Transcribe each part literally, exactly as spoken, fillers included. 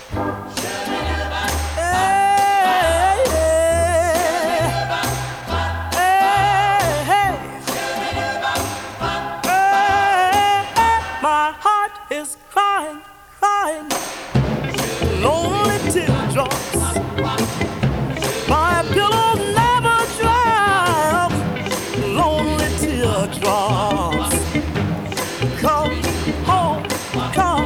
Hey, hey, hey, hey, my heart is crying, crying, lonely teardrops. My pillow never dry up, lonely teardrops. Come home, come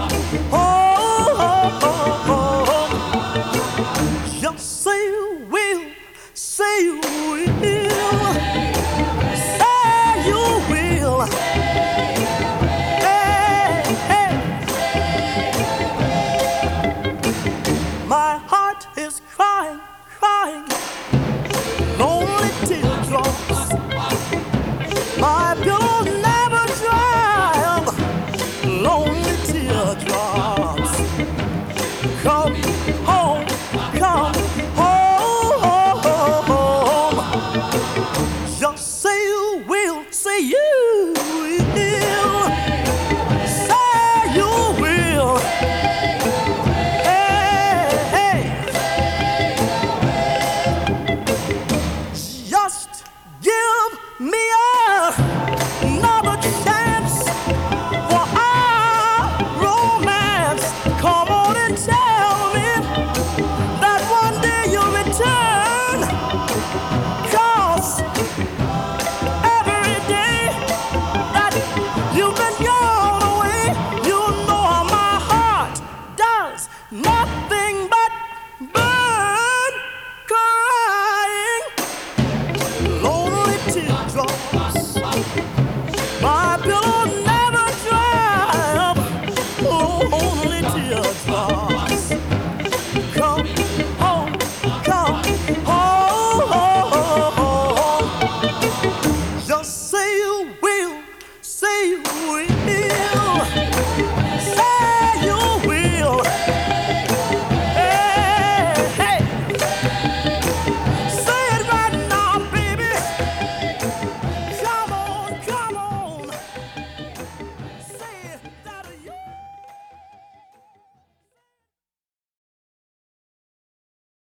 home. Just say you will, say you will, say you will. Hey, hey. My heart is crying, crying, lonely teardrops. My pillow never dry up, lonely teardrops. Come home, come home. Just say you will, say you will, say you will. Hey, hey. Just give me another chance for our romance. Come on and tell me that one day you'll return. 'Cause every day that you've been gone away, you know my heart does nothing